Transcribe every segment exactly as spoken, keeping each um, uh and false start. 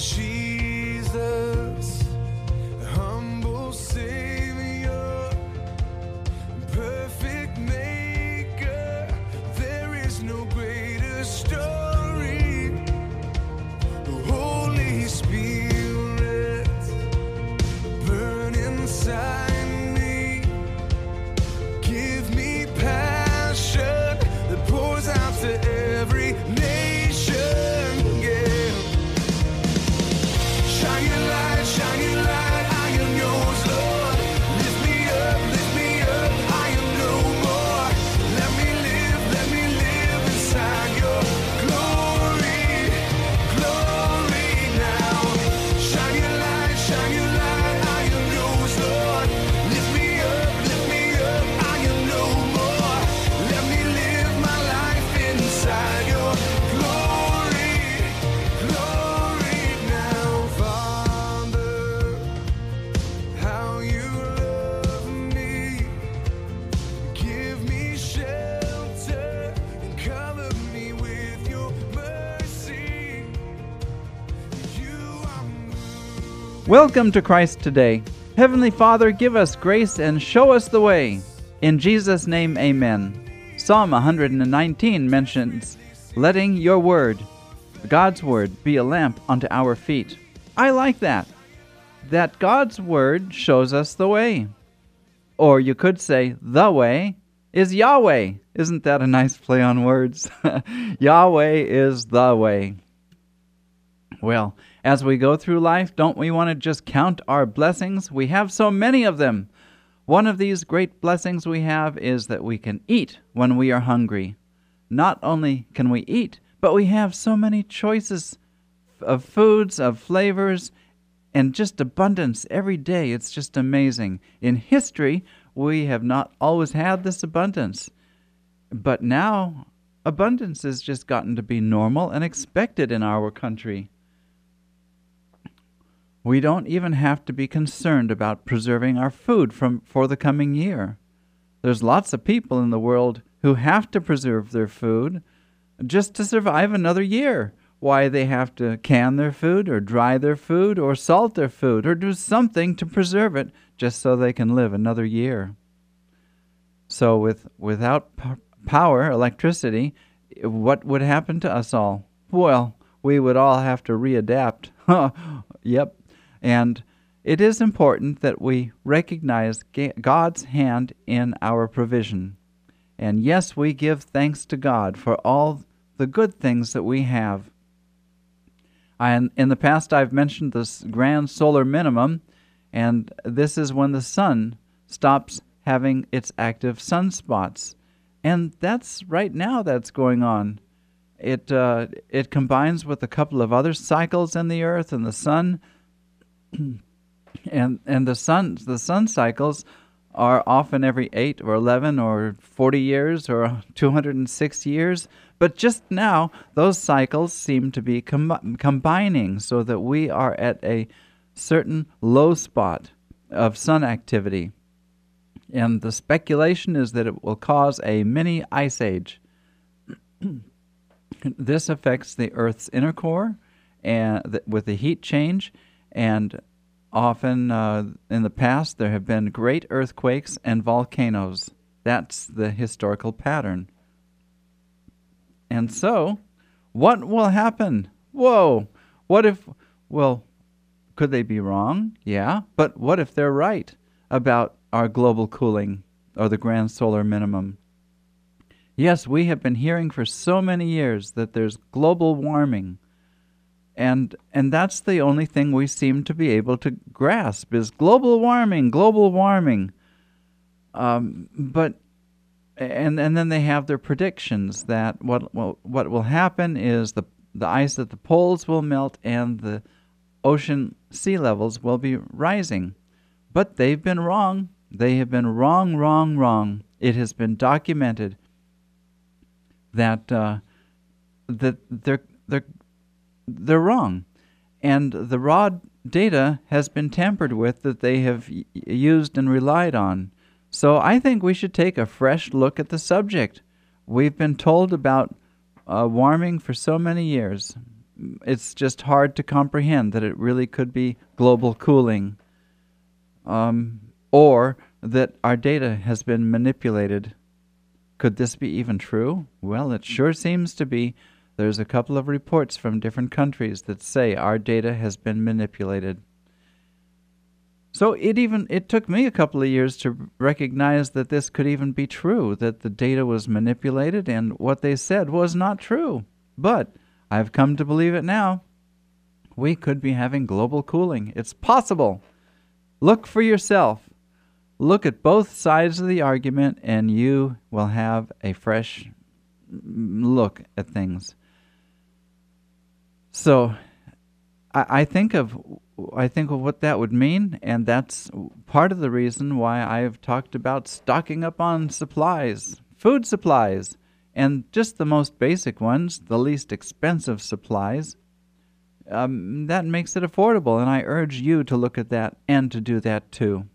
Jesus, humble Savior, perfect Maker, there is no greater story. Holy Spirit, burn inside me, give me passion that pours out to every nation. Yeah. Shine your light, shine your light, I am yours, Lord. Lift me up, lift me up, I am no more. Let me live, let me live inside your glory, glory now. Shine your light, shine your light, I am yours, Lord. Lift me up, lift me up, I am no more. Let me live my life inside your glory, glory now. Father, how you love me, give me shelter and cover me with your mercy. You are moved. Welcome to Christ Today. Heavenly Father, give us grace and show us the way. In Jesus' name, amen. Psalm one nineteen mentions, letting your word, God's word, be a lamp unto our feet. I like that. That God's word shows us the way. Or you could say, the way is Yahweh. Isn't that a nice play on words? Yahweh is the way. Well, as we go through life, don't we want to just count our blessings? We have so many of them. One of these great blessings we have is that we can eat when we are hungry. Not only can we eat, but we have so many choices of foods, of flavors, and just abundance every day. It's just amazing. In history, we have not always had this abundance. But now, abundance has just gotten to be normal and expected in our country. We don't even have to be concerned about preserving our food from for the coming year. There's lots of people in the world who have to preserve their food just to survive another year. Why they have to can their food or dry their food or salt their food or do something to preserve it just so they can live another year. So with without p- power, electricity, what would happen to us all? Well, we would all have to readapt. Yep. And it is important that we recognize Ga- God's hand in our provision. And yes, we give thanks to God for all the good things that we have. And in the past, I've mentioned this grand solar minimum, and this is when the sun stops having its active sunspots. And that's right now that's going on. It uh, it combines with a couple of other cycles in the earth and the sun. and and the sun the sun cycles are often every eight or eleven or forty years or two hundred six years. But just now, those cycles seem to be com- combining so that we are at a certain low spot of sun activity. And the speculation is that it will cause a mini ice age. This affects the Earth's inner core and th- with the heat change. And often uh, in the past, there have been great earthquakes and volcanoes. That's the historical pattern. And so, what will happen? Whoa! What if, well, could they be wrong? Yeah, but what if they're right about our global cooling or the grand solar minimum? Yes, we have been hearing for so many years that there's global warming. And and that's the only thing we seem to be able to grasp is global warming, global warming. Um, but and and then they have their predictions that what what, what will happen is the the ice at the poles will melt and the ocean sea levels will be rising. But they've been wrong. They have been wrong, wrong, wrong. It has been documented that uh, that they're they're They're wrong. And the raw data has been tampered with that they have y- used and relied on. So I think we should take a fresh look at the subject. We've been told about uh, warming for so many years. it's just hard to comprehend that it really could be global cooling, um, or that our data has been manipulated. Could this be even true? Well, it sure seems to be. There's a couple of reports from different countries that say our data has been manipulated. So it even it took me a couple of years to recognize that this could even be true, that the data was manipulated and what they said was not true. But I've come to believe it now. We could be having global cooling. It's possible. Look for yourself. Look at both sides of the argument, and you will have a fresh look at things. So I, I think of I think of what that would mean, and that's part of the reason why I've talked about stocking up on supplies, food supplies, and just the most basic ones, the least expensive supplies. Um, that makes it affordable, and I urge you to look at that and to do that too.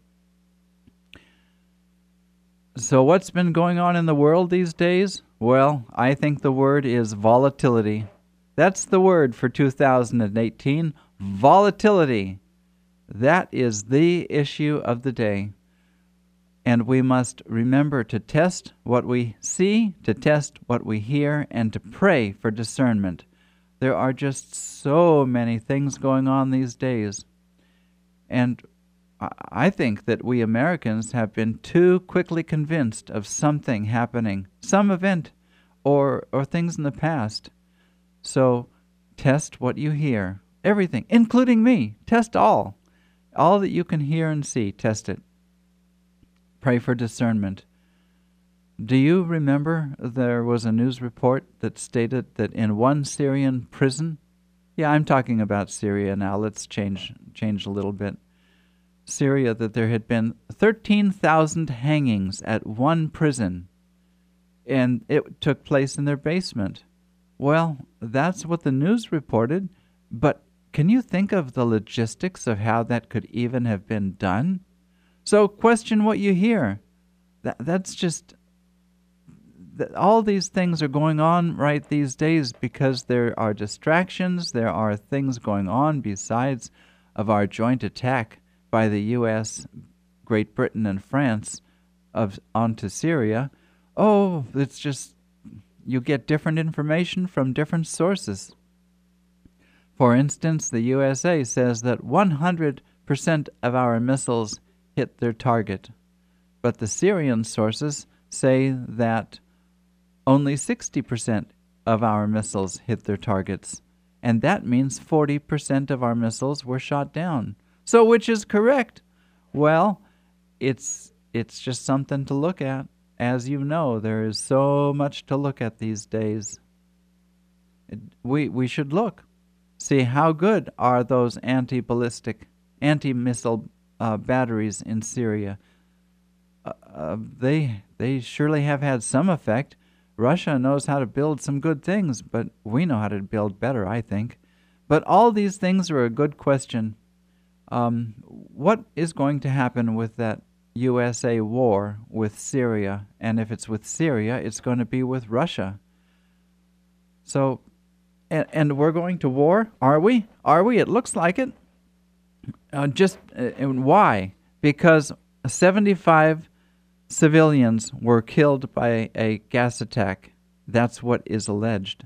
So what's been going on in the world these days? Well, I think the word is volatility. That's the word for two thousand eighteen, volatility. That is the issue of the day. And we must remember to test what we see, to test what we hear, and to pray for discernment. There are just so many things going on these days. And I think that we Americans have been too quickly convinced of something happening, some event, or or things in the past. So test what you hear. Everything, including me. Test all. All that you can hear and see, test it. Pray for discernment. Do you remember there was a news report that stated that in one Syrian prison, yeah, I'm talking about Syria now, let's change change a little bit. Syria, that there had been thirteen thousand hangings at one prison, and it took place in their basement. Well, that's what the news reported, but can you think of the logistics of how that could even have been done? So question what you hear. That, that's just... That all these things are going on right these days because there are distractions, there are things going on besides of our joint attack by the U S, Great Britain, and France of onto Syria. Oh, it's just... You get different information from different sources. For instance, the U S A says that one hundred percent of our missiles hit their target, but the Syrian sources say that only sixty percent of our missiles hit their targets, and that means forty percent of our missiles were shot down. So which is correct? Well, it's it's just something to look at. As you know, there is so much to look at these days. It, we we should look. See how good are those anti-ballistic, anti-missile uh, batteries in Syria. Uh, uh, they they surely have had some effect. Russia knows how to build some good things, but we know how to build better, I think. But all these things are a good question. Um, what is going to happen with that U S A war with Syria? And if it's with Syria, it's going to be with Russia. So, and, and we're going to war? Are we? Are we? It looks like it. Uh, just, uh, and why? Because seventy-five civilians were killed by a gas attack. That's what is alleged.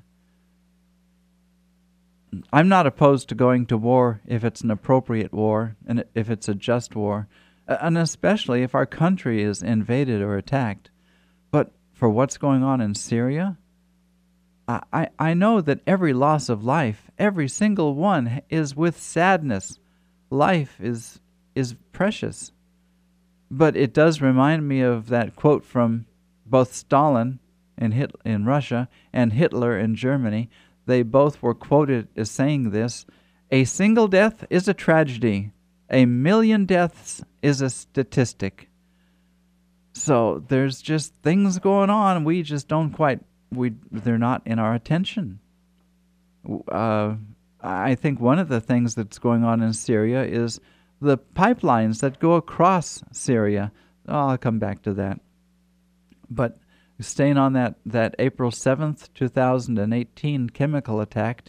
I'm not opposed to going to war if it's an appropriate war and if it's a just war, and especially if our country is invaded or attacked. But for what's going on in Syria, I, I know that every loss of life, every single one, is with sadness. Life is is precious. But it does remind me of that quote from both Stalin in Hit- in Russia and Hitler in Germany. They both were quoted as saying this: "A single death is a tragedy. A million deaths is a statistic." So there's just things going on. We just don't quite, we they're not in our attention. Uh, I think one of the things that's going on in Syria is the pipelines that go across Syria. Oh, I'll come back to that. But staying on that, that April seventh, two thousand eighteen chemical attack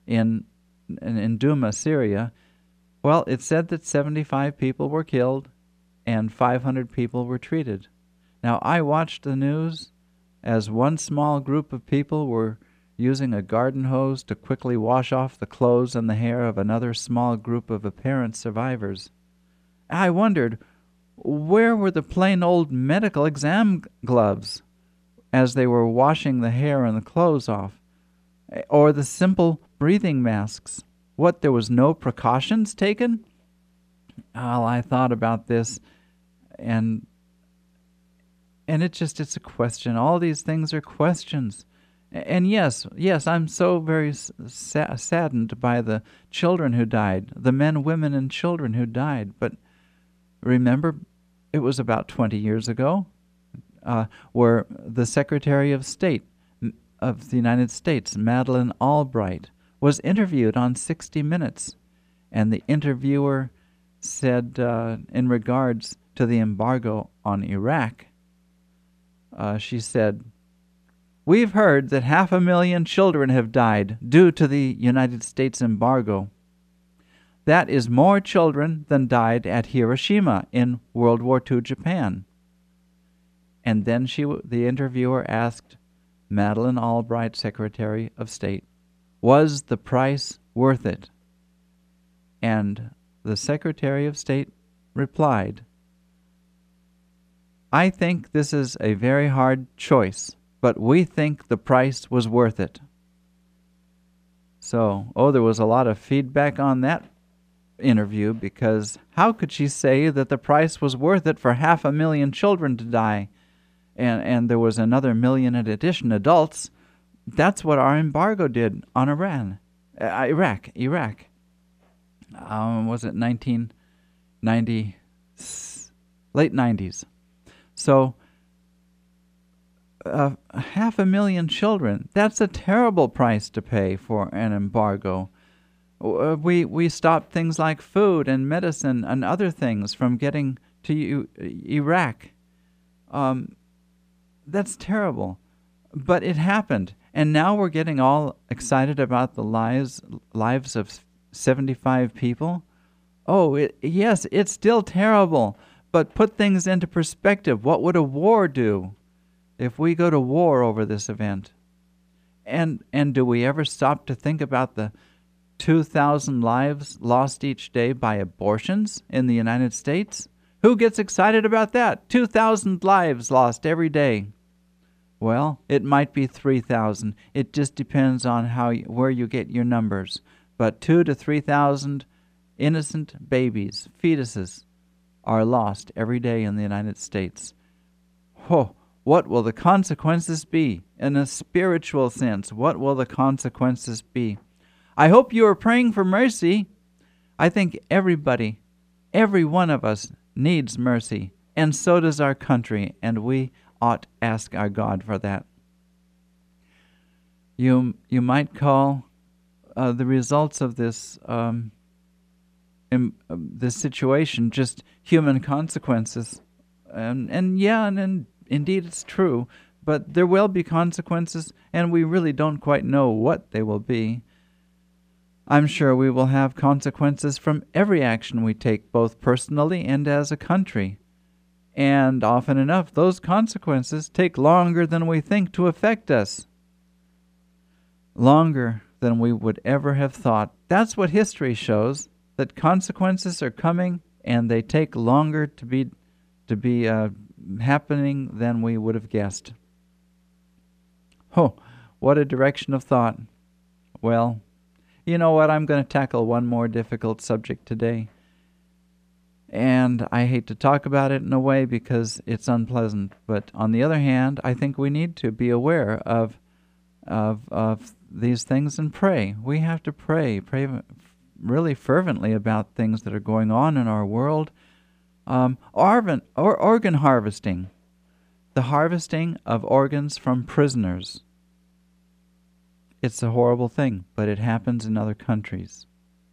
in, in, in Duma, Syria. Well, it said that seventy-five people were killed and five hundred people were treated. Now, I watched the news as one small group of people were using a garden hose to quickly wash off the clothes and the hair of another small group of apparent survivors. I wondered, where were the plain old medical exam gloves as they were washing the hair and the clothes off? Or the simple breathing masks? What, there was no precautions taken? Well, I thought about this, and and it just, it's a question. All these things are questions. And yes, yes, I'm so very sa- saddened by the children who died, the men, women, and children who died. But remember, it was about twenty years ago, uh, where the Secretary of State of the United States, Madeleine Albright, was interviewed on sixty minutes. And the interviewer said, uh, in regards to the embargo on Iraq, uh, she said, "We've heard that half a million children have died due to the United States embargo. That is more children than died at Hiroshima in World War Two Japan." And then she, the interviewer asked Madeleine Albright, Secretary of State, was the price worth it? And the Secretary of State replied, "I think this is a very hard choice, but we think the price was worth it." So, oh, there was a lot of feedback on that interview, because how could she say that the price was worth it for half a million children to die? And, and there was another million in addition, adults. That's what our embargo did on Iran, uh, Iraq, Iraq. Um, was it nineteen ninety, late nineties? So, uh, half a million children, that's a terrible price to pay for an embargo. Uh, we, we stopped things like food and medicine and other things from getting to U- Iraq. Um, that's terrible. But it happened. And now we're getting all excited about the lives lives of seventy-five people. Oh, it, yes, it's still terrible. But put things into perspective. What would a war do if we go to war over this event? And and do we ever stop to think about the two thousand lives lost each day by abortions in the United States? Who gets excited about that? two thousand lives lost every day. Well, it might be three thousand. It just depends on how you, where you get your numbers. But two to three thousand innocent babies, fetuses, are lost every day in the United States. Oh, what will the consequences be? In a spiritual sense, what will the consequences be? I hope you are praying for mercy. I think everybody, every one of us needs mercy, and so does our country, and we ought to ask our God for that. You you might call uh, the results of this um, in, uh, this situation just human consequences, and and yeah, and, and indeed it's true. But there will be consequences, and we really don't quite know what they will be. I'm sure we will have consequences from every action we take, both personally and as a country. And often enough, those consequences take longer than we think to affect us. Longer than we would ever have thought. That's what history shows, that consequences are coming and they take longer to be to be uh, happening than we would have guessed. Oh, what a direction of thought. Well, you know what? I'm going to tackle one more difficult subject today. And I hate to talk about it in a way because it's unpleasant. But on the other hand, I think we need to be aware of of of these things and pray. We have to pray, pray really fervently about things that are going on in our world. Um, organ, or organ harvesting, the harvesting of organs from prisoners. It's a horrible thing, but it happens in other countries.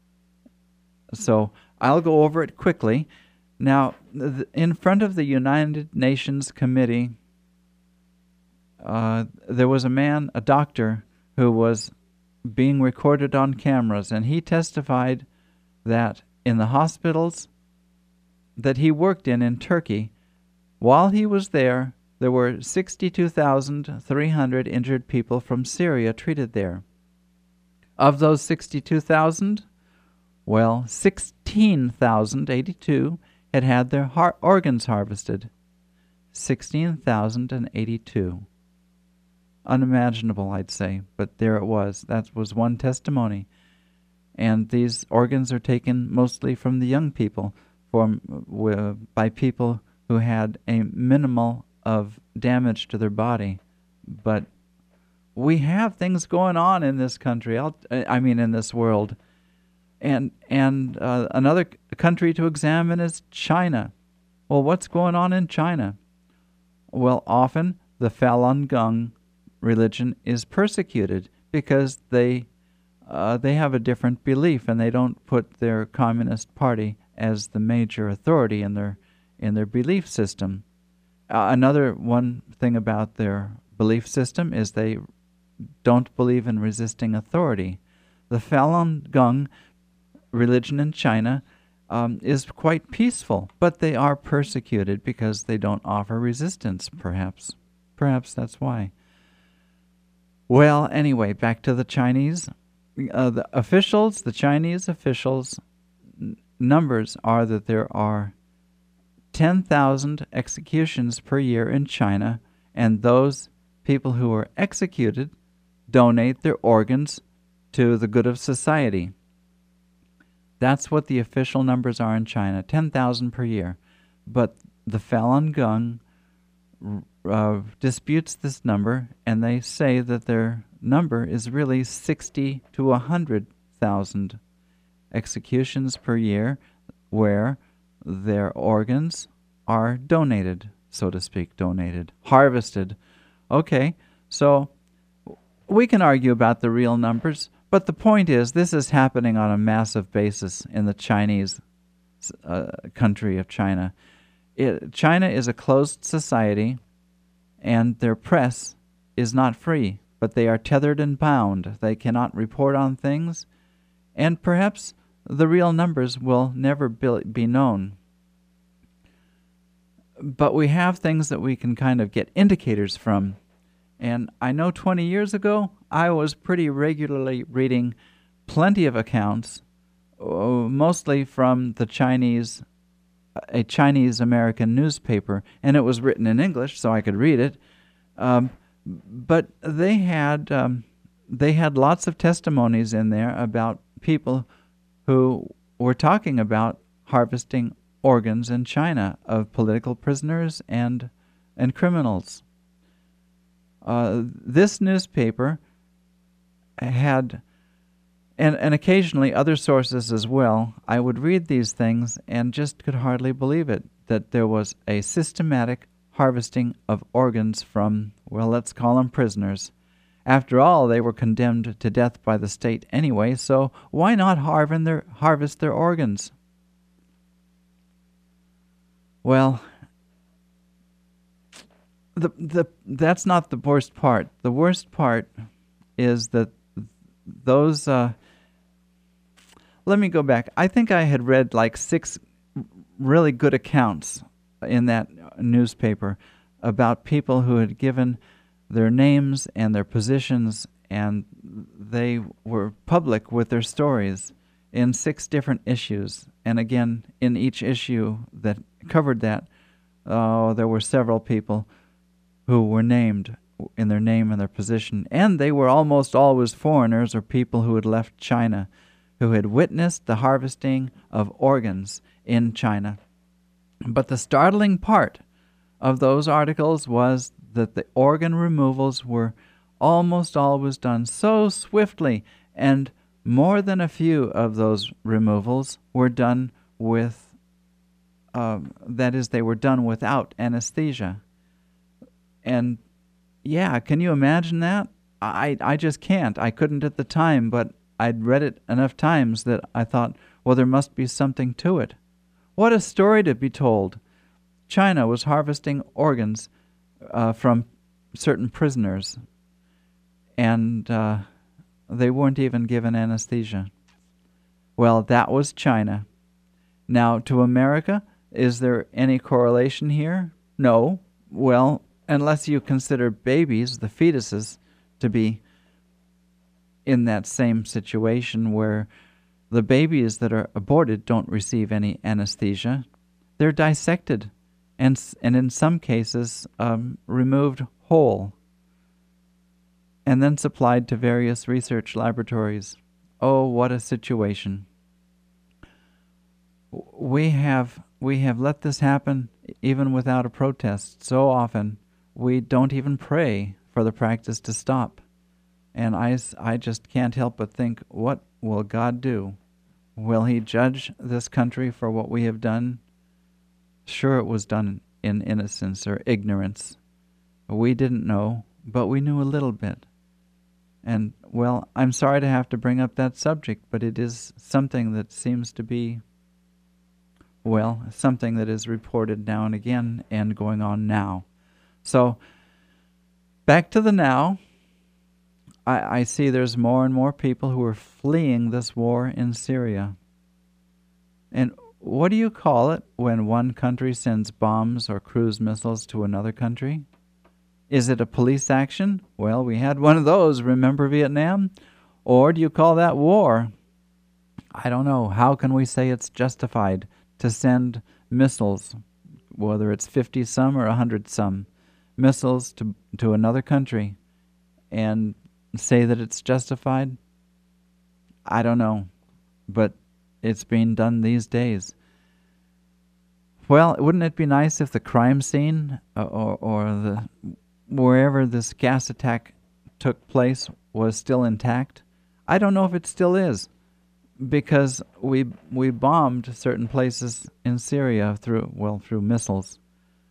So I'll go over it quickly. Now, th- in front of the United Nations Committee, uh, there was a man, a doctor, who was being recorded on cameras, and he testified that in the hospitals that he worked in in Turkey, while he was there, there were sixty-two thousand three hundred injured people from Syria treated there. Of those sixty-two thousand, well, sixteen thousand eighty-two had had their har- organs harvested. sixteen thousand eighty-two. Unimaginable, I'd say, but there it was. That was one testimony. And these organs are taken mostly from the young people, from uh, by people who had a minimal of damage to their body. But we have things going on in this country, I'll, I mean in this world. And and uh, another c- country to examine is China. Well, what's going on in China? Well, often the Falun Gong religion is persecuted because they uh, they have a different belief, and they don't put their Communist Party as the major authority in their in their belief system. Uh, another one thing about their belief system is they don't believe in resisting authority. The Falun Gong religion in China um, is quite peaceful, but they are persecuted because they don't offer resistance, perhaps. Perhaps that's why. Well, anyway, back to the Chinese. Uh, the officials, the Chinese officials, n- numbers are that there are ten thousand executions per year in China, and those people who are executed donate their organs to the good of society. That's what the official numbers are in China, ten thousand per year. But the Falun Gong uh, disputes this number, and they say that their number is really sixty to one hundred thousand executions per year where their organs are donated, so to speak, donated, harvested. Okay, so we can argue about the real numbers, but the point is this is happening on a massive basis in the Chinese uh, country of China. It, China is a closed society, and their press is not free, but they are tethered and bound. They cannot report on things, and perhaps the real numbers will never be known. But we have things that we can kind of get indicators from. And I know twenty years ago, I was pretty regularly reading plenty of accounts, uh, mostly from the Chinese, a Chinese-American newspaper, and it was written in English, so I could read it. Um, but they had um, they had lots of testimonies in there about people who were talking about harvesting organs in China of political prisoners and and criminals. Uh, this newspaper had, and, and occasionally other sources as well, I would read these things and just could hardly believe it, that there was a systematic harvesting of organs from, well, let's call them prisoners. After all, they were condemned to death by the state anyway, so why not harvest their, harvest their organs? Well, the the that's not the worst part. The worst part is that those... Uh, let me go back. I think I had read like six really good accounts in that newspaper about people who had given their names and their positions, and they were public with their stories in six different issues. And again, in each issue that covered that, uh, there were several people who were named in their name and their position. And they were almost always foreigners or people who had left China, who had witnessed the harvesting of organs in China. But the startling part of those articles was that the organ removals were almost always done so swiftly, and more than a few of those removals were done with, uh, that is, they were done without anesthesia. And yeah, can you imagine that? I, I just can't. I couldn't at the time, but I'd read it enough times that I thought, well, there must be something to it. What a story to be told. China was harvesting organs uh, from certain prisoners. And uh, They weren't even given anesthesia. Well, that was China. Now, to America, is there any correlation here? No. Well, unless you consider babies, the fetuses, to be in that same situation where the babies that are aborted don't receive any anesthesia. They're dissected and, and in some cases um, removed whole and then supplied to various research laboratories. Oh, what a situation. We have we have let this happen even without a protest. So often we don't even pray for the practice to stop. And I, I just can't help but think, what will God do? Will he judge this country for what we have done? Sure, it was done in innocence or ignorance. We didn't know, but we knew a little bit. And, well, I'm sorry to have to bring up that subject, but it is something that seems to be, well, something that is reported now and again and going on now. So, back to the now. I, I see there's more and more people who are fleeing this war in Syria. And what do you call it when one country sends bombs or cruise missiles to another country? Is it a police action? Well, we had one of those, remember Vietnam? Or do you call that war? I don't know. How can we say it's justified to send missiles, whether it's fifty some or one hundred some, missiles to to another country and say that it's justified? I don't know, but it's being done these days. Well, wouldn't it be nice if the crime scene uh, or, or the wherever this gas attack took place was still intact? I don't know if it still is, because we we bombed certain places in Syria through well through missiles.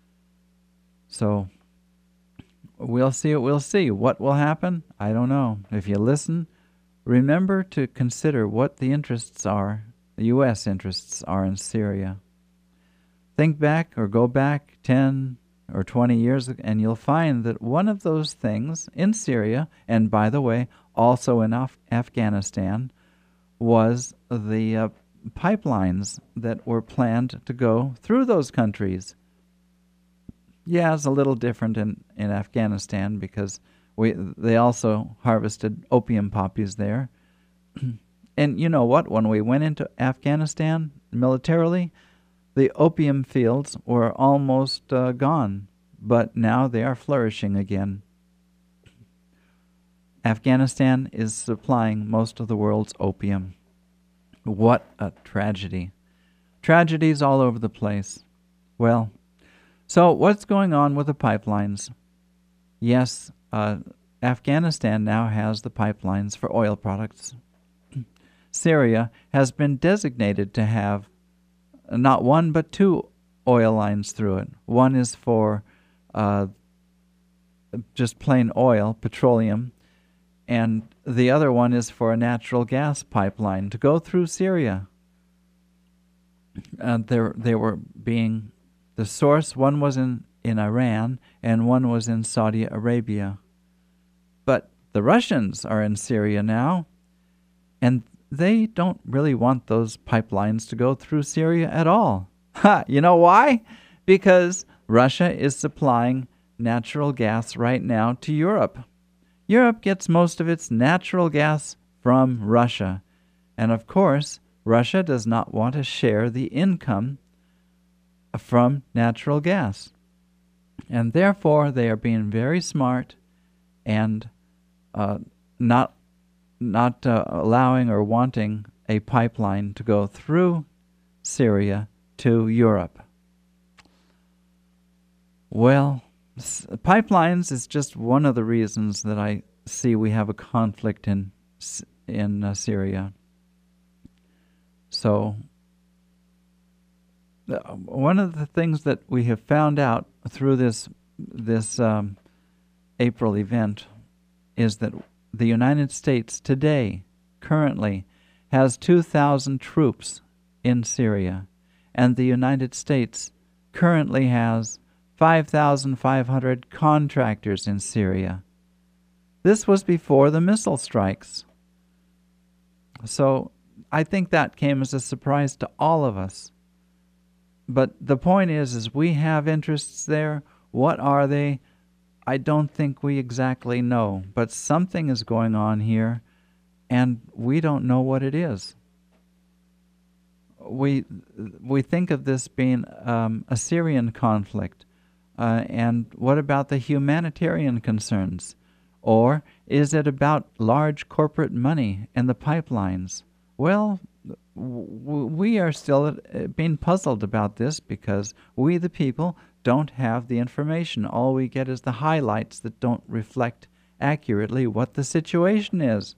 So we'll see. We'll see what will happen. I don't know. If you listen, remember to consider what the interests are, the U S interests are in Syria. Think back or go back ten or twenty years, and you'll find that one of those things in Syria, and by the way, also in Af- Afghanistan, was the uh, pipelines that were planned to go through those countries. Yeah, it's a little different in, in Afghanistan because we they also harvested opium poppies there. And you know what? When we went into Afghanistan militarily, the opium fields were almost uh, gone, but now they are flourishing again. Afghanistan is supplying most of the world's opium. What a tragedy. Tragedies all over the place. Well, so what's going on with the pipelines? Yes, uh, Afghanistan now has the pipelines for oil products. Syria has been designated to have not one but two oil lines through it. One is for uh, just plain oil, petroleum, and the other one is for a natural gas pipeline to go through Syria. Uh, there, they were being, the source, one was in, in Iran and one was in Saudi Arabia. But the Russians are in Syria now, and they don't really want those pipelines to go through Syria at all. Ha! You know why? Because Russia is supplying natural gas right now to Europe. Europe gets most of its natural gas from Russia. And of course, Russia does not want to share the income from natural gas. And therefore, they are being very smart and uh, not not uh, allowing or wanting a pipeline to go through Syria to Europe. Well, s- pipelines is just one of the reasons that I see we have a conflict in in uh, Syria. So, uh, one of the things that we have found out through this this um, April event is that the United States today, currently, has two thousand troops in Syria, and the United States currently has five thousand five hundred contractors in Syria. This was before the missile strikes. So I think that came as a surprise to all of us. But the point is, is we have interests there. What are they? I don't think we exactly know. But something is going on here, and we don't know what it is. We we think of this being um, a Syrian conflict. Uh, and what about the humanitarian concerns? Or is it about large corporate money and the pipelines? Well, w- we are still being puzzled about this because we, the people, don't have the information. All we get is the highlights that don't reflect accurately what the situation is.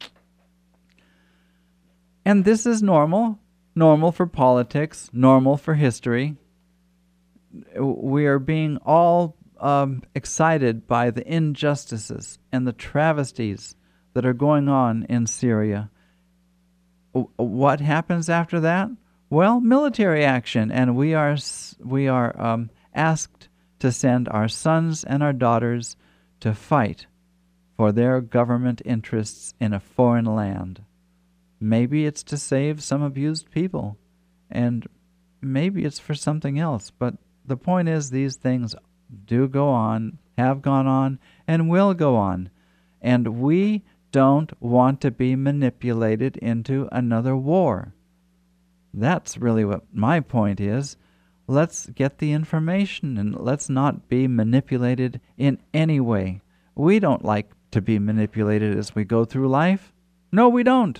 And this is normal, normal for politics, normal for history. We are being all um, excited by the injustices and the travesties that are going on in Syria. W- what happens after that? Well, military action, and we are we are um, asked to send our sons and our daughters to fight for their government interests in a foreign land. Maybe it's to save some abused people, and maybe it's for something else, but the point is these things do go on, have gone on, and will go on. And we don't want to be manipulated into another war. That's really what my point is. Let's get the information and let's not be manipulated in any way. We don't like to be manipulated as we go through life. No, we don't.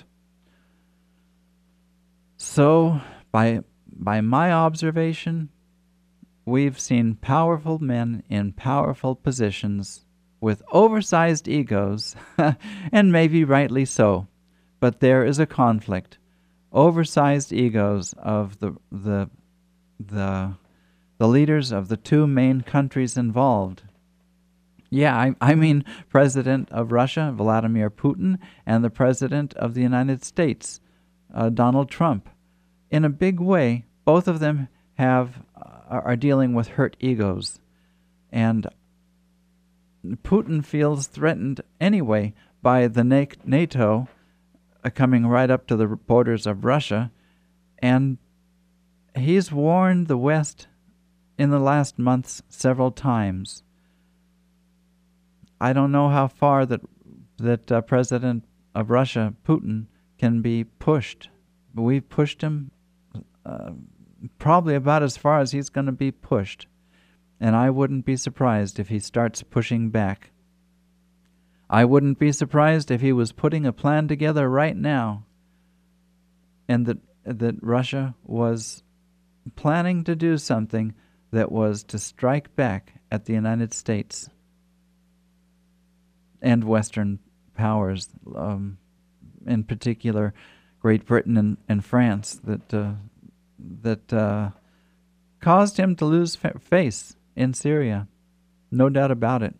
So, by by my observation, we've seen powerful men in powerful positions with oversized egos, and maybe rightly so. But there is a conflict. Oversized egos of the the the the leaders of the two main countries involved. Yeah, I, I mean President of Russia, Vladimir Putin, and the President of the United States, uh, Donald Trump. In a big way, both of them have uh, are dealing with hurt egos, and Putin feels threatened anyway by the NATO uh, coming right up to the borders of Russia, and he's warned the West in the last months several times. I don't know how far that that uh, President of Russia, Putin, can be pushed. We've pushed him uh, probably about as far as he's going to be pushed. And I wouldn't be surprised if he starts pushing back. I wouldn't be surprised if he was putting a plan together right now, and that that Russia was planning to do something that was to strike back at the United States and Western powers, um, in particular Great Britain and, and France, that uh, that uh, caused him to lose fa- face in Syria. No doubt about it.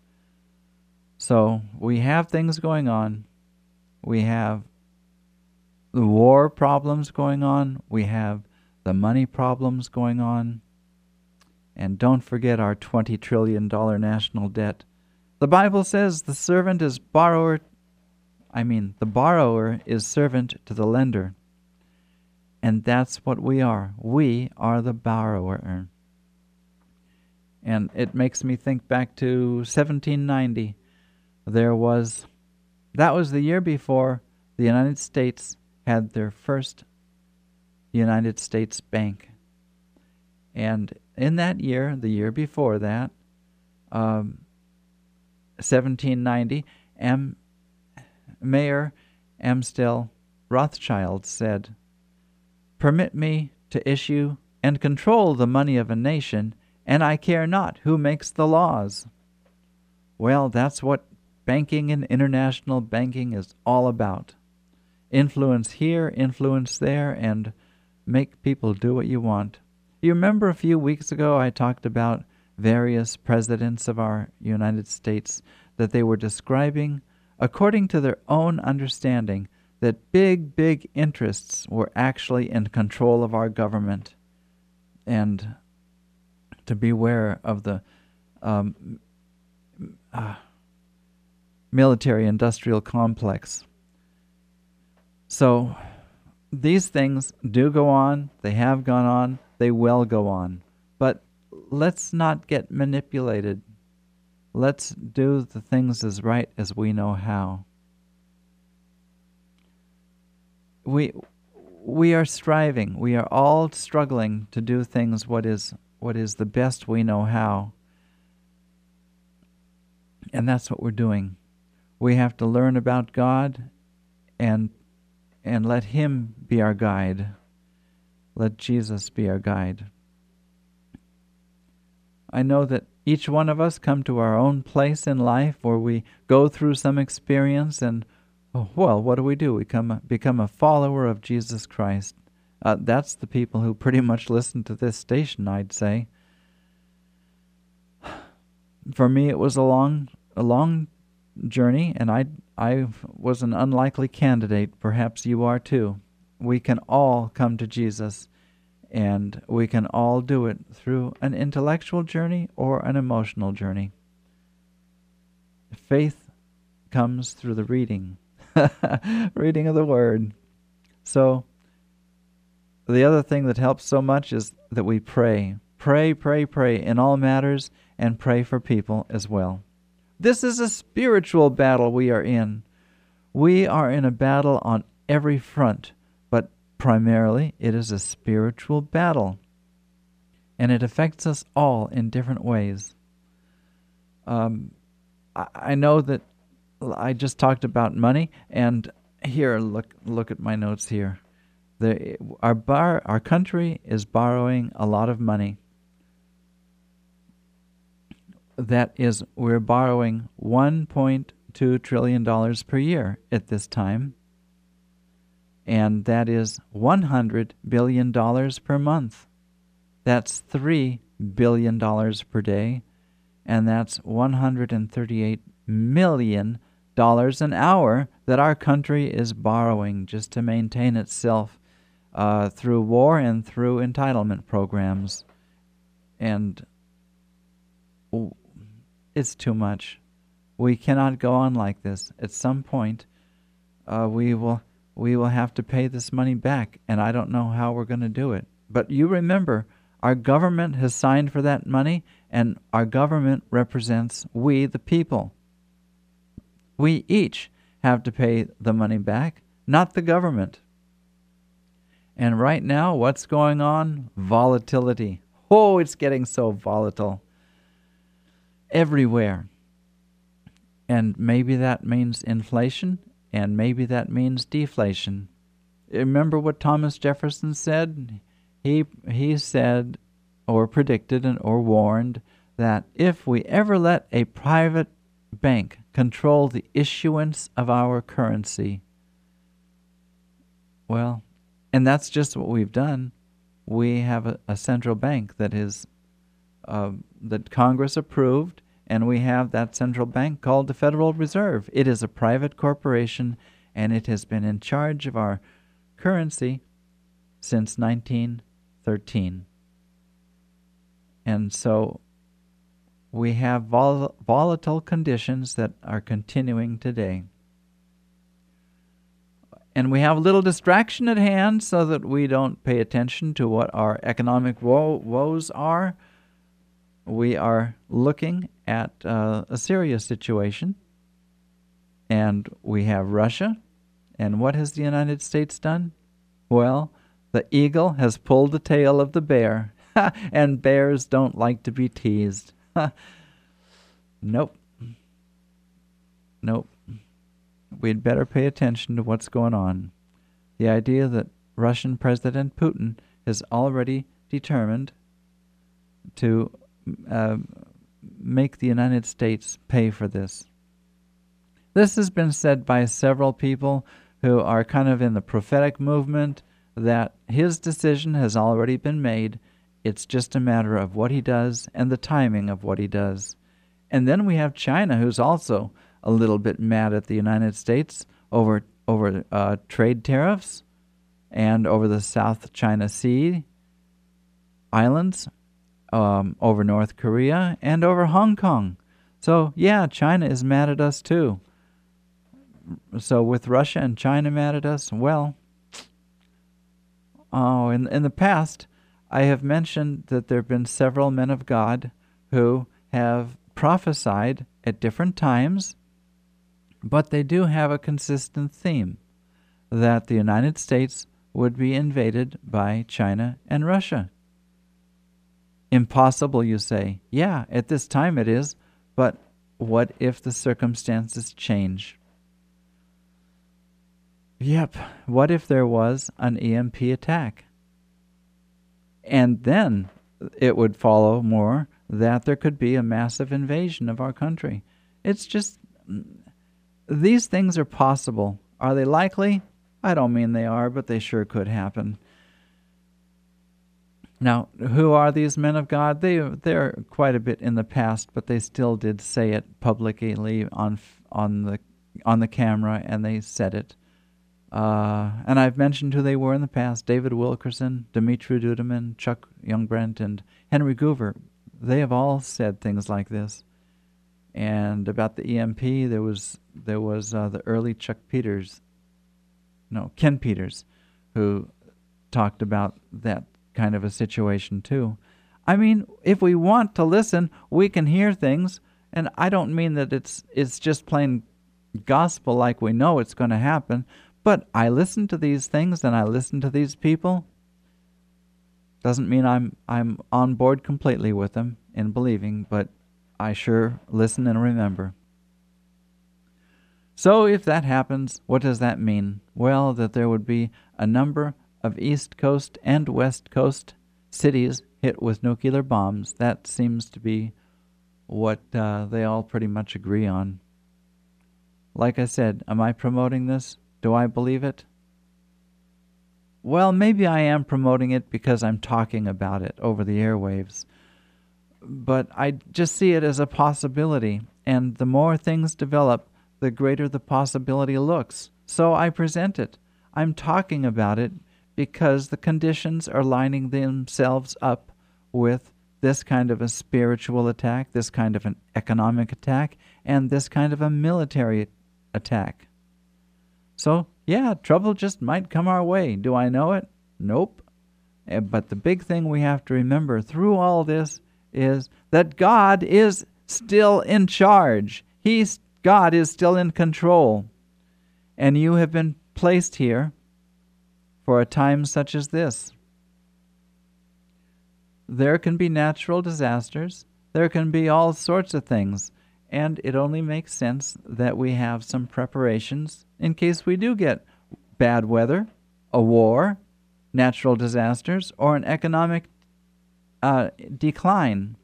So we have things going on. We have the war problems going on. We have the money problems going on. And don't forget our twenty trillion dollars national debt. The Bible says the servant is borrower, I mean, the borrower is servant to the lender. And that's what we are. We are the borrower. And it makes me think back to seventeen ninety. There was, that was the year before the United States had their first United States Bank. And in that year, the year before that, um, seventeen ninety, M. Mayor Amstel Rothschild said, "Permit me to issue and control the money of a nation, and I care not who makes the laws." Well, that's what banking and international banking is all about. Influence here, influence there, and make people do what you want. You remember a few weeks ago I talked about various presidents of our United States that they were describing, according to their own understanding, that big, big interests were actually in control of our government, and to beware of the um, uh, military-industrial complex. So these things do go on. They have gone on. They will go on. But let's not get manipulated. Let's do the things as right as we know how. We we are striving. We are all struggling to do things what is what is the best we know how. And that's what we're doing. We have to learn about God and and let Him be our guide. Let Jesus be our guide. I know that each one of us come to our own place in life where we go through some experience and, oh, well, what do we do? We come, become a follower of Jesus Christ. Uh, that's the people who pretty much listen to this station, I'd say. For me, it was a long, a long journey, and I, I was an unlikely candidate. Perhaps you are too. We can all come to Jesus, and we can all do it through an intellectual journey or an emotional journey. Faith comes through the reading, reading of the Word. So the other thing that helps so much is that we pray. Pray, pray, pray in all matters, and pray for people as well. This is a spiritual battle we are in. We are in a battle on every front, but primarily it is a spiritual battle, and it affects us all in different ways. Um, I, I know that I just talked about money, and here, look look at my notes here. The, our bar, our country is borrowing a lot of money. That is, we're borrowing one point two trillion dollars per year at this time, and that is one hundred billion dollars per month. That's three billion dollars per day, and that's one hundred thirty-eight million dollars an hour that our country is borrowing just to maintain itself uh, through war and through entitlement programs. And it's too much. We cannot go on like this. At some point, uh, we will we will have to pay this money back, and I don't know how we're going to do it. But you remember, our government has signed for that money, and our government represents we, the people. We each have to pay the money back, not the government. And right now, what's going on? Volatility. Oh, it's getting so volatile everywhere. And maybe that means inflation, and maybe that means deflation. Remember what Thomas Jefferson said? He he said, or predicted, and or warned, that if we ever let a private bank control the issuance of our currency, well, and that's just what we've done. We have a, a central bank that is uh, that Congress approved, and we have that central bank called the Federal Reserve. It is a private corporation, and it has been in charge of our currency since nineteen thirteen. And so we have vol- volatile conditions that are continuing today. And we have a little distraction at hand so that we don't pay attention to what our economic wo- woes are. We are looking at uh, a serious situation. And we have Russia. And what has the United States done? Well, the eagle has pulled the tail of the bear. And bears don't like to be teased. Nope. Nope. We'd better pay attention to what's going on. The idea that Russian President Putin has already determined to uh, make the United States pay for this. This has been said by several people who are kind of in the prophetic movement, that his decision has already been made. It's just a matter of what he does and the timing of what he does. And then we have China, who's also a little bit mad at the United States over over uh, trade tariffs and over the South China Sea islands, um, over North Korea, and over Hong Kong. So, yeah, China is mad at us too. so with Russia and China mad at us, well, oh, in in the past, I have mentioned that there have been several men of God who have prophesied at different times, but they do have a consistent theme that the United States would be invaded by China and Russia. Impossible, you say. Yeah, at this time it is, but what if the circumstances change? Yep, what if there was an E M P attack? And then it would follow more that there could be a massive invasion of our country. It's just, these things are possible. Are they likely? I don't mean they are, but they sure could happen. Now, who are these men of God? They, they're quite a bit in the past, but they still did say it publicly on on the on the camera, and they said it. Uh, and I've mentioned who they were in the past: David Wilkerson, Dimitri Duduman, Chuck Youngbrent, and Henry Goover. They have all said things like this. And about the E M P, there was there was uh, the early Chuck Peters, no, Ken Peters, who talked about that kind of a situation too. I mean, if we want to listen, we can hear things, and I don't mean that it's it's just plain gospel like we know it's going to happen, but I listen to these things and I listen to these people. Doesn't mean I'm I'm on board completely with them in believing, but I sure listen and remember. So if that happens, what does that mean? Well, that there would be a number of East Coast and West Coast cities hit with nuclear bombs. That seems to be what uh, they all pretty much agree on. Like I said, am I promoting this? Do I believe it? Well, maybe I am promoting it because I'm talking about it over the airwaves. But I just see it as a possibility, and the more things develop, the greater the possibility looks. So I present it. I'm talking about it because the conditions are lining themselves up with this kind of a spiritual attack, this kind of an economic attack, and this kind of a military attack. So, yeah, trouble just might come our way. Do I know it? Nope. But the big thing we have to remember through all this is that God is still in charge. He's, God is still in control. And you have been placed here for a time such as this. There can be natural disasters. There can be all sorts of things. And it only makes sense that we have some preparations in case we do get bad weather, a war, natural disasters, or an economic uh, decline.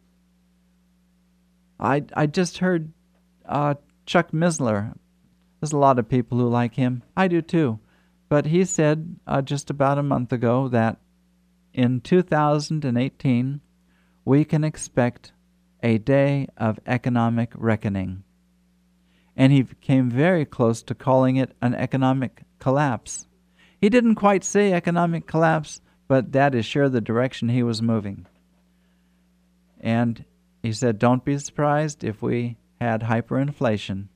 I I just heard uh, Chuck Missler. There's a lot of people who like him. I do too. But he said uh, just about a month ago that in two thousand eighteen we can expect a day of economic reckoning. And he came very close to calling it an economic collapse. He didn't quite say economic collapse, but that is sure the direction he was moving. And he said, don't be surprised if we had hyperinflation.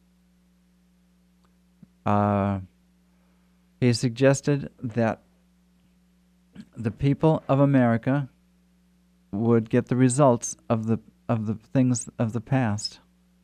Uh, he suggested that the people of America would get the results of the of the things of the past.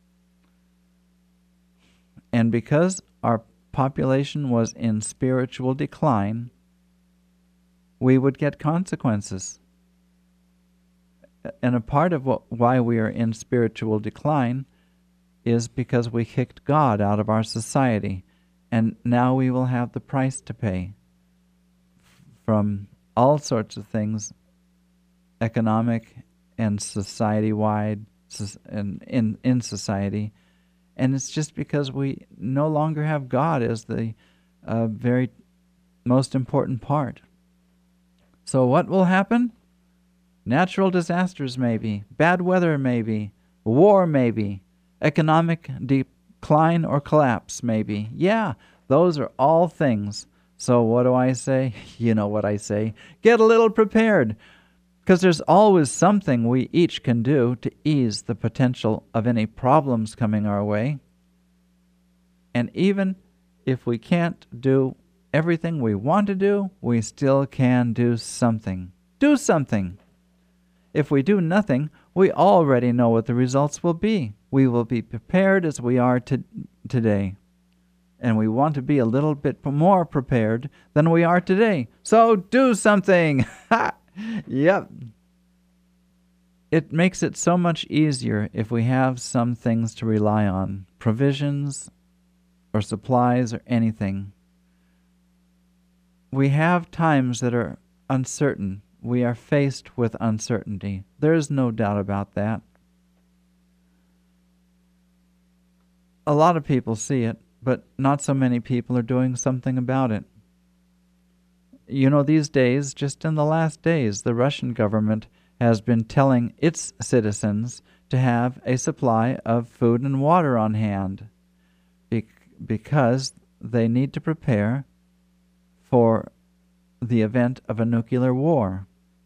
And because our population was in spiritual decline, we would get consequences. And a part of what, why we are in spiritual decline is because we kicked God out of our society, and now we will have the price to pay from all sorts of things, economic and society-wide, and in, in society. And it's just because we no longer have God as the uh, very most important part. So what will happen? Natural disasters maybe, bad weather maybe, war maybe, economic decline or collapse maybe. Yeah, those are all things. So what do I say? You know what I say. Get a little prepared, because there's always something we each can do to ease the potential of any problems coming our way. And even If we can't do everything we want to do, we still can do something. Do something. If we do nothing, we already know what the results will be. We will be prepared as we are to, today. And we want to be a little bit more prepared than we are today. So do something. Yep. It makes it so much easier if we have some things to rely on. Provisions or supplies or anything. We have times that are uncertain. We are faced with uncertainty. There is no doubt about that. A lot of people see it, but not so many people are doing something about it. You know, these days, just in the last days, the Russian government has been telling its citizens to have a supply of food and water on hand be- because they need to prepare for the event of a nuclear war.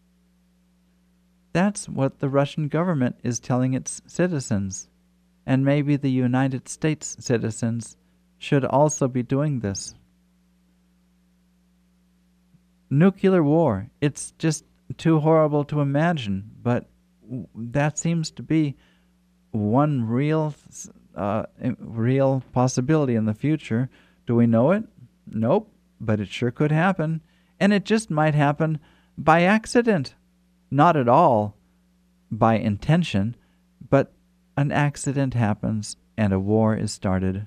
That's what the Russian government is telling its citizens. And maybe the United States citizens should also be doing this. Nuclear war, it's just too horrible to imagine, but that seems to be one real uh, real possibility in the future. Do we know it? Nope, but it sure could happen. And it just might happen by accident. Not at all by intention, but an accident happens and a war is started.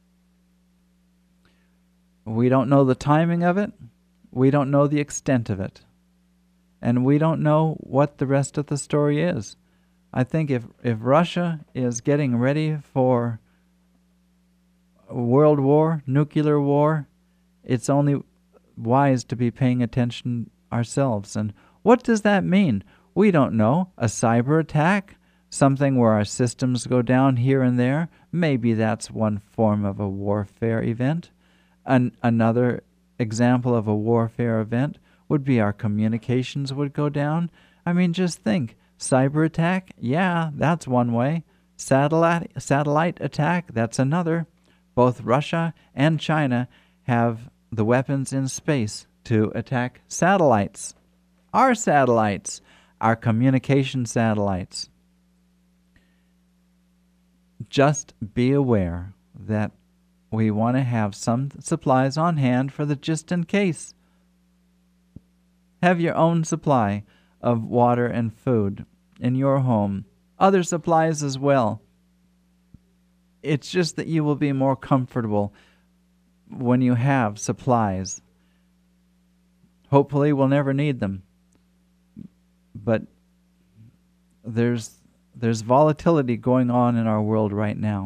We don't know the timing of it. We don't know the extent of it. And we don't know what the rest of the story is. I think if, if Russia is getting ready for world war, nuclear war, it's only wise to be paying attention ourselves. And what does that mean? We don't know. A cyber attack? Something where our systems go down here and there? Maybe that's one form of a warfare event. An, another example of a warfare event would be our communications would go down. I mean, just think. Cyber attack? Yeah, that's one way. Satellite, satellite attack? That's another. Both Russia and China have the weapons in space to attack satellites. Our satellites. Our communication satellites. Just be aware that we want to have some supplies on hand for the just in case. Have your own supply of water and food in your home. Other supplies as well. It's just that you will be more comfortable when you have supplies. Hopefully we'll never need them. But there's there's volatility going on in our world right now.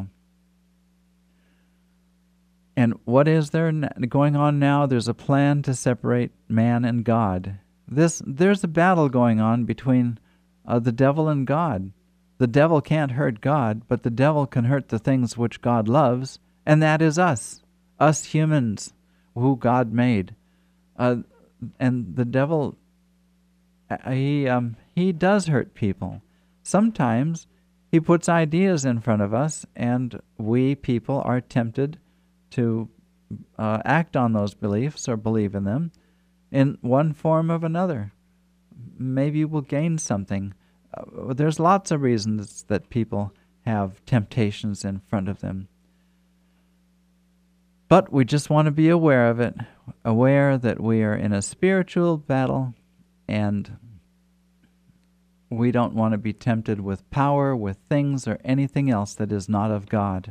And what is there going on now? There's a plan to separate man and God. This there's a battle going on between uh, the devil and God. The devil can't hurt God, but the devil can hurt the things which God loves, and that is us, us humans, who God made. Uh, and the devil, he um, he does hurt people. Sometimes he puts ideas in front of us, and we people are tempted to uh, act on those beliefs or believe in them in one form or another. Maybe we'll gain something. Uh, there's lots of reasons that people have temptations in front of them. But we just want to be aware of it, aware that we are in a spiritual battle, and we don't want to be tempted with power, with things, or anything else that is not of God.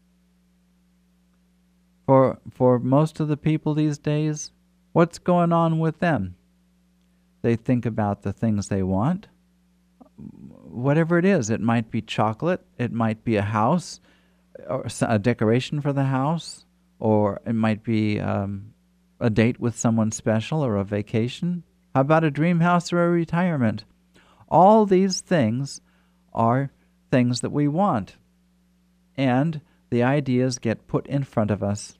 For for most of the people these days, what's going on with them? They think about the things they want. Whatever it is, it might be chocolate, it might be a house, or a decoration for the house, or it might be um, a date with someone special or a vacation. How about a dream house or a retirement? All these things are things that we want. And the ideas get put in front of us.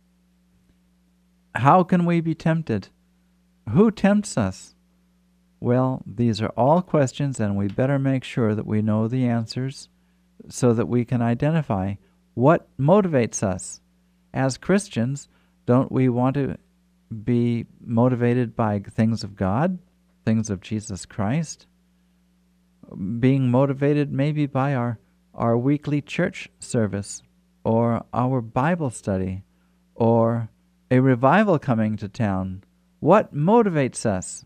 How can we be tempted? Who tempts us? Well, these are all questions, and we better make sure that we know the answers so that we can identify what motivates us. as Christians, don't we want to be motivated by things of God, things of Jesus Christ? Being motivated maybe by our, our weekly church service, or our Bible study, or a revival coming to town. What motivates us?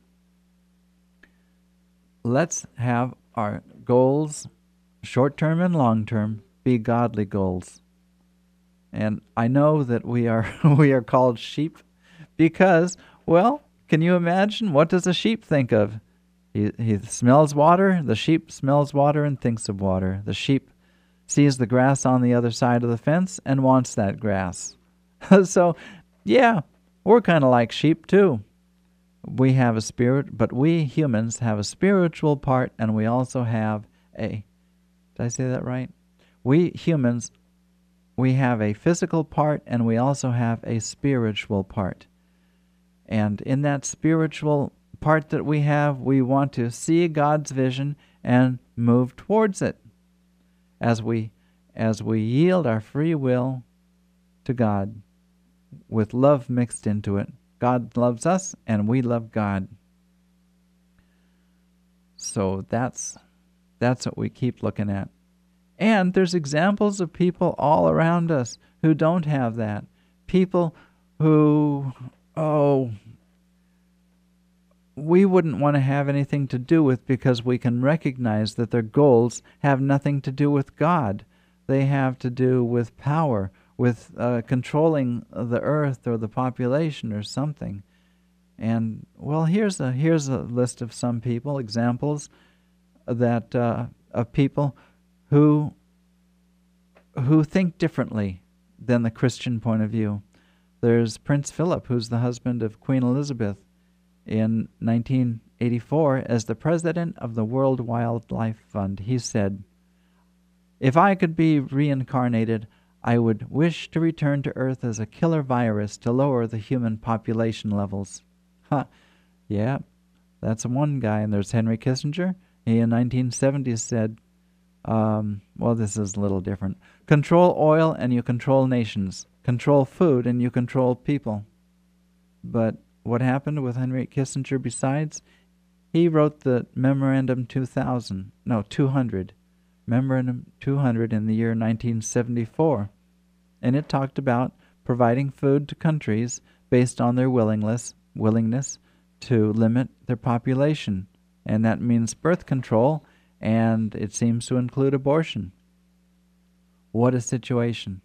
Let's have our goals, short-term and long-term, be godly goals. And I know that we are we are called sheep because, well, can you imagine? What does a sheep think of? He, he smells water. The sheep smells water and thinks of water. The sheep sees the grass on the other side of the fence and wants that grass. So, yeah, we're kind of like sheep too. We have a spirit, but we humans have a spiritual part, and we also have a, did I say that right? We humans, we have a physical part, and we also have a spiritual part. And in that spiritual part that we have, we want to see God's vision and move towards it. As we, as we yield our free will to God with love mixed into it. God loves us and we love God. So that's that's what we keep looking at. And there's examples of people all around us who don't have that. People who, oh, we wouldn't want to have anything to do with because we can recognize that their goals have nothing to do with God. They have to do with power, with uh, controlling the earth or the population or something. And, well, here's a here's a list of some people, examples that uh, of people who who think differently than the Christian point of view. There's Prince Philip, who's the husband of Queen Elizabeth. In nineteen eighty-four, as the president of the World Wildlife Fund, he said, "If I could be reincarnated, I would wish to return to Earth as a killer virus to lower the human population levels." Huh. Yeah, that's one guy. And there's Henry Kissinger. He in nineteen seventy said, um, well, this is a little different. "Control oil and you control nations. Control food and you control people." But what happened with Henry Kissinger besides? He wrote the Memorandum two thousand, no, two hundred, Memorandum two hundred in the year nineteen seventy-four. And it talked about providing food to countries based on their willingness, willingness to limit their population. And that means birth control, and it seems to include abortion. What a situation.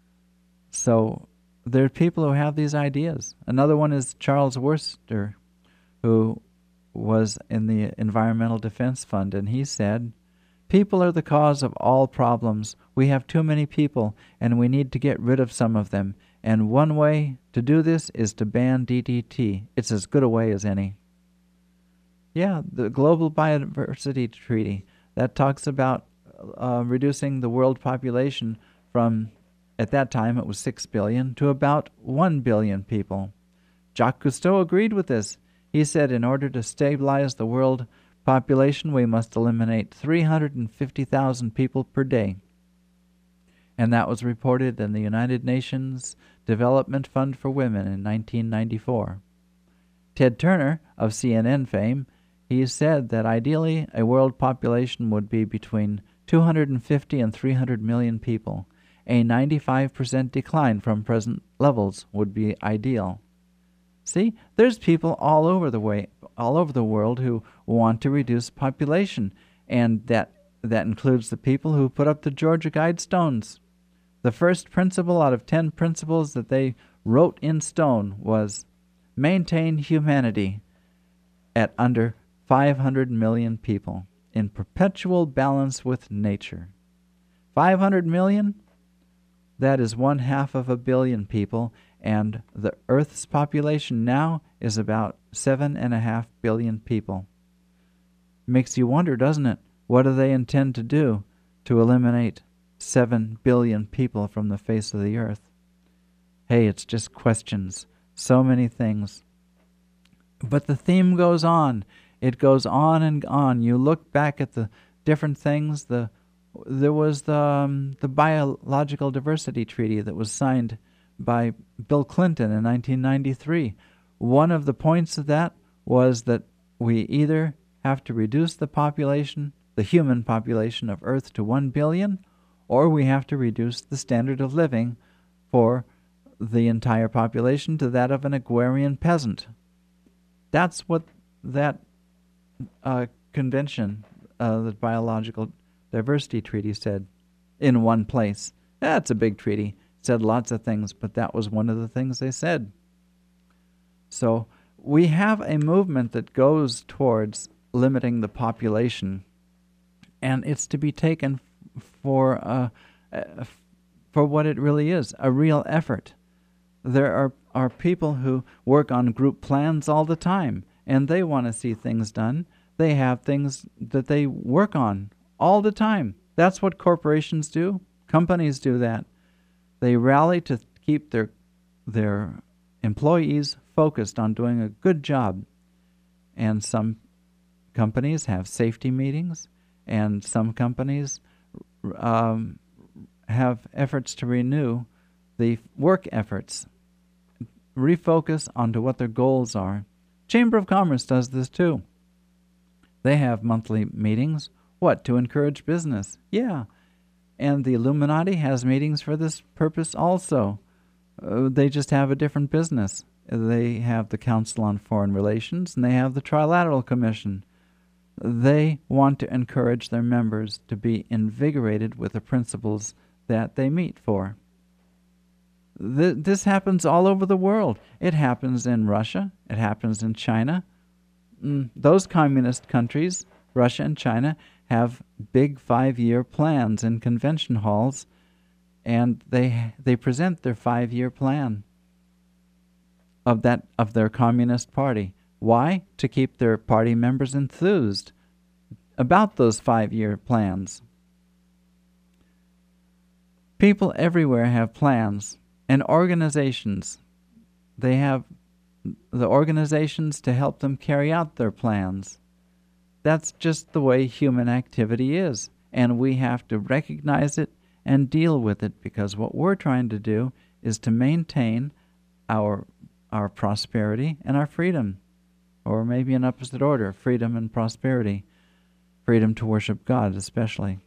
So there are people who have these ideas. Another one is Charles Worcester, who was in the Environmental Defense Fund, and he said, "People are the cause of all problems. We have too many people, and we need to get rid of some of them. And one way to do this is to ban D D T. It's as good a way as any." Yeah, the Global Biodiversity Treaty, that talks about uh, reducing the world population from, at that time it was six billion, to about one billion people. Jacques Cousteau agreed with this. He said in order to stabilize the world population, we must eliminate three hundred fifty thousand people per day. And that was reported in the United Nations Development Fund for Women in nineteen ninety-four. Ted Turner of C N N fame, he said that ideally a world population would be between two hundred fifty and three hundred million people. A ninety-five percent decline from present levels would be ideal. See, there's people all over the way, all over the world who want to reduce population, and that that includes the people who put up the Georgia Guidestones. The first principle out of ten principles that they wrote in stone was maintain humanity at under five hundred million people in perpetual balance with nature. five hundred million? That is one half of a billion people, and the Earth's population now is about seven and a half billion people. Makes you wonder, doesn't it? What do they intend to do to eliminate seven billion people from the face of the earth? Hey, it's just questions. So many things. But the theme goes on. It goes on and on. You look back at the different things. The There was the, um, the Biological Diversity Treaty that was signed by Bill Clinton in nineteen ninety-three. One of the points of that was that we either have to reduce the population, the human population of Earth to one billion, or we have to reduce the standard of living for the entire population to that of an agrarian peasant. That's what that uh, convention, uh, the Biological Diversity Treaty, said in one place. That's a big treaty. It said lots of things, but that was one of the things they said. So we have a movement that goes towards limiting the population, and it's to be taken for uh, uh, for what it really is, a real effort. There are, are people who work on group plans all the time, and they want to see things done. They have things that they work on all the time. That's what corporations do. Companies do that. They rally to keep their their employees focused on doing a good job. And some companies have safety meetings, and some companies um, have efforts to renew the work efforts, refocus onto what their goals are. Chamber of Commerce does this too. They have monthly meetings. What? To encourage business. Yeah. And the Illuminati has meetings for this purpose also. Uh, they just have a different business. They have the Council on Foreign Relations, and they have the Trilateral Commission. They want to encourage their members to be invigorated with the principles that they meet for. Th- this happens all over the world. It happens in Russia. It happens in China. Mm, those communist countries, Russia and China, have big five-year plans in convention halls, and they they present their five-year plan of that of their Communist Party. Why? To keep their party members enthused about those five-year plans. People everywhere have plans, and organizations. They have the organizations to help them carry out their plans. That's just the way human activity is, and we have to recognize it and deal with it, because what we're trying to do is to maintain our our prosperity and our freedom, or maybe in opposite order, freedom and prosperity, freedom to worship God especially.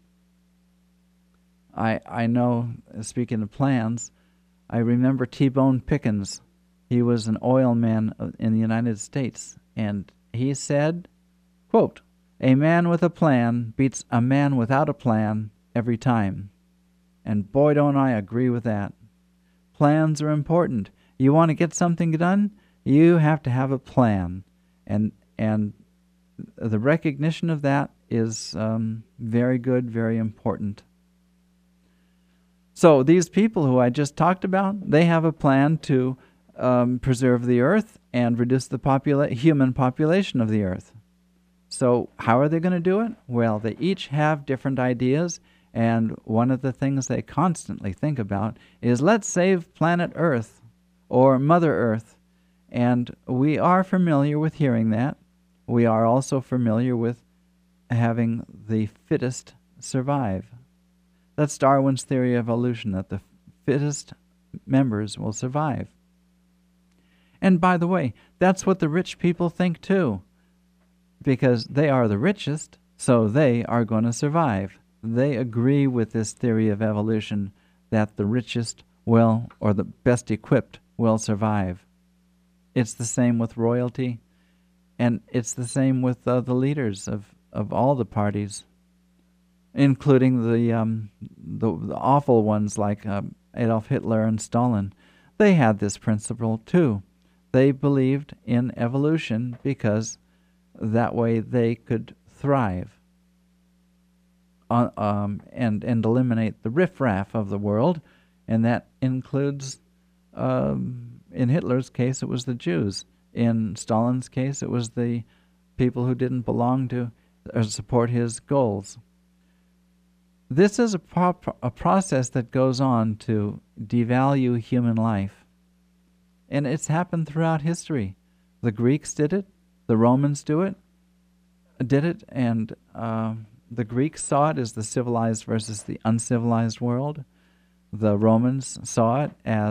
I I know, speaking of plans, I remember T-Bone Pickens. He was an oil man in the United States, and he said, quote, "A man with a plan beats a man without a plan every time." And boy, don't I agree with that. Plans are important. You want to get something done? You have to have a plan. And and the recognition of that is um, very good, very important. So these people who I just talked about, they have a plan to um, preserve the earth and reduce the popula- human population of the earth. So how are they going to do it? Well, they each have different ideas, and one of the things they constantly think about is, let's save planet Earth or Mother Earth. And we are familiar with hearing that. We are also familiar with having the fittest survive. That's Darwin's theory of evolution, that the fittest members will survive. And by the way, that's what the rich people think too, because they are the richest, so they are going to survive. They agree with this theory of evolution, that the richest will, or the best equipped, will survive. It's the same with royalty, and it's the same with uh, the leaders of, of all the parties, including the um, the, the awful ones like uh, Adolf Hitler and Stalin. They had this principle too. They believed in evolution because that way they could thrive on, um, and, and eliminate the riffraff of the world, and that includes, um, in Hitler's case, it was the Jews. In Stalin's case, it was the people who didn't belong to or support his goals. This is a, pro- a process that goes on to devalue human life. And it's happened throughout history. The Greeks did it. The Romans do it, did it. And uh, the Greeks saw it as the civilized versus the uncivilized world. The Romans saw it as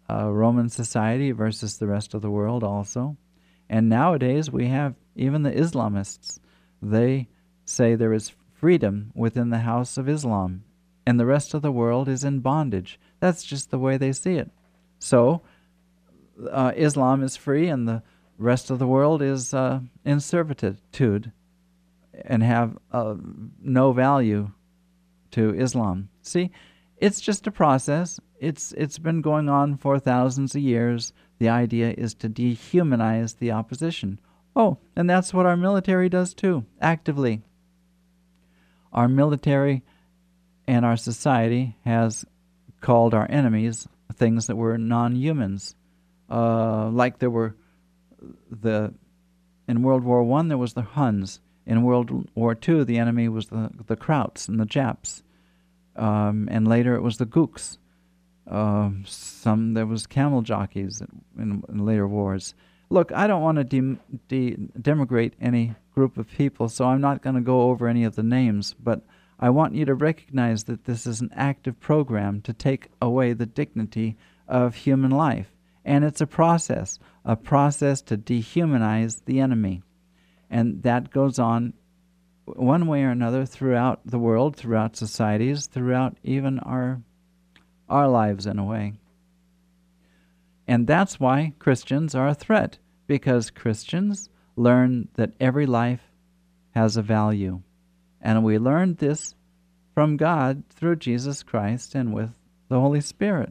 uh, Roman society versus the rest of the world also. And nowadays we have even the Islamists. They say there is freedom within the house of Islam, and the rest of the world is in bondage. That's just the way they see it. So uh, Islam is free, and the rest of the world is uh, in servitude and have uh, no value to Islam. See, it's just a process. It's it's been going on for thousands of years. The idea is to dehumanize the opposition. Oh, and that's what our military does too, actively. Our military and our society has called our enemies things that were non-humans. Uh, like there were the in World War One there was the Huns. In World War Two the enemy was the the Krauts and the Japs. Um, and later it was the Gooks. Uh, some there was camel jockeys in, in later wars. Look, I don't want to de- de- demigrate any group of people, so I'm not going to go over any of the names, but I want you to recognize that this is an active program to take away the dignity of human life. And it's a process, a process to dehumanize the enemy. And that goes on one way or another throughout the world, throughout societies, throughout even our our lives in a way. And that's why Christians are a threat, because Christians learn that every life has a value. And we learned this from God through Jesus Christ and with the Holy Spirit.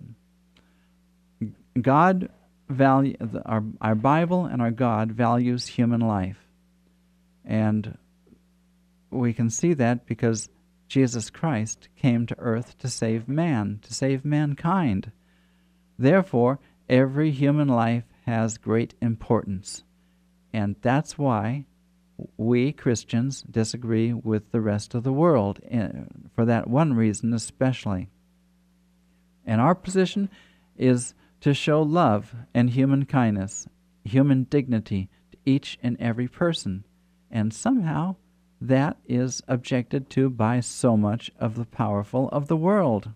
God value our our Bible and our God values human life. And we can see that because Jesus Christ came to earth to save man, to save mankind. Therefore, every human life has great importance. And that's why we Christians disagree with the rest of the world, for that one reason especially. And our position is to show love and human kindness, human dignity to each and every person. And somehow that is objected to by so much of the powerful of the world.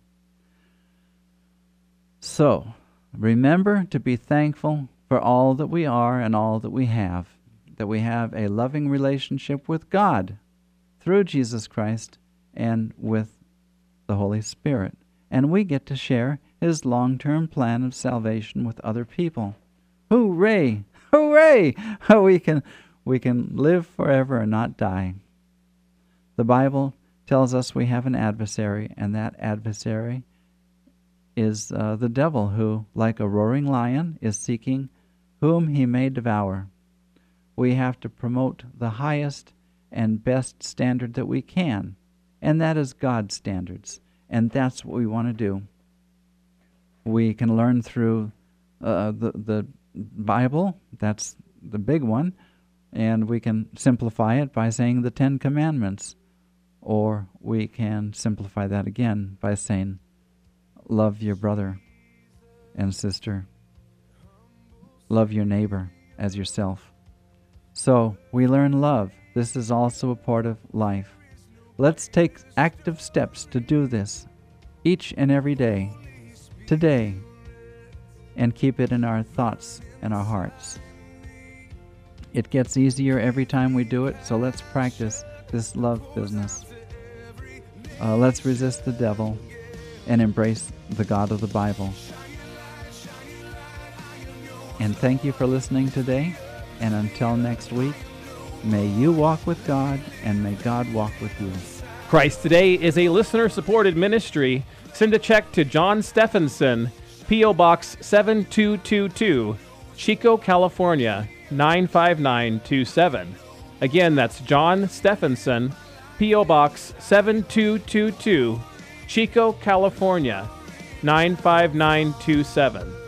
So, remember to be thankful for all that we are and all that we have, that we have a loving relationship with God through Jesus Christ and with the Holy Spirit. And we get to share His long-term plan of salvation with other people. Hooray! Hooray! We can, we can live forever and not die. The Bible tells us we have an adversary, and that adversary is uh, the devil, who, like a roaring lion, is seeking whom he may devour. We have to promote the highest and best standard that we can, and that is God's standards, and that's what we want to do. We can learn through uh, the, the Bible, that's the big one, and we can simplify it by saying the Ten Commandments. Or we can simplify that again by saying, love your brother and sister. Love your neighbor as yourself. So we learn love. This is also a part of life. Let's take active steps to do this each and every day, today, and keep it in our thoughts and our hearts. It gets easier every time we do it, so let's practice this love business. Uh, let's resist the devil and embrace the God of the Bible. And thank you for listening today. And until next week, may you walk with God and may God walk with you. Christ Today is a listener-supported ministry. Send a check to John Stephenson, P O. Box seven two two two, Chico, California, nine five nine two seven. Again, that's John Stephenson, P O. Box seven two two two, Chico, California, nine five nine two seven.